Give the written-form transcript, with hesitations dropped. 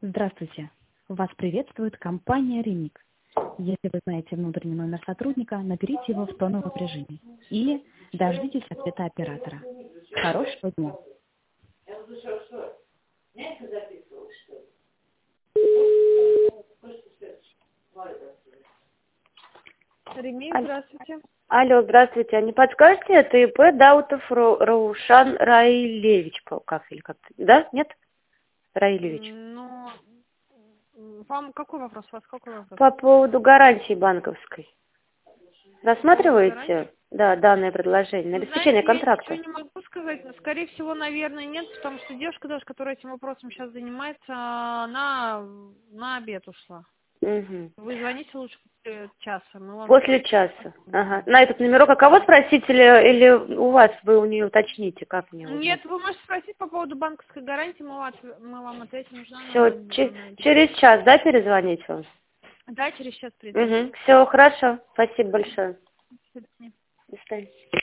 Здравствуйте. Вас приветствует компания «Ремик». Если вы знаете внутренний номер сотрудника, наберите его в тоновом режиме. Или дождитесь ответа оператора. Хорошего дня. Ремик, здравствуйте. Алло, здравствуйте. А не подскажете, это ИП Даутов Раушан Раилевич, как или как-то, да? Нет? Раилевич. Ну, вам какой вопрос? У вас какой вопрос? По поводу гарантии банковской. Гарантии? Рассматриваете, да, данное предложение на Вы обеспечение знаете, я контракта? ничего не могу сказать. Но, скорее всего, наверное, нет, потому что девушка даже, которая этим вопросом сейчас занимается, она на обед ушла. Угу. Вы звоните лучше после часа. Мы вам После часа. Ага. На этот номерок, а кого спросить или у вас, вы у нее уточните, как мне узнать? Нет, вы можете спросить по поводу банковской гарантии, мы вам ответим. Нужна Все, она. через час, да, перезвонить вам? Да, через час придет. Угу. Все, хорошо. Спасибо большое. До свидания. До свидания.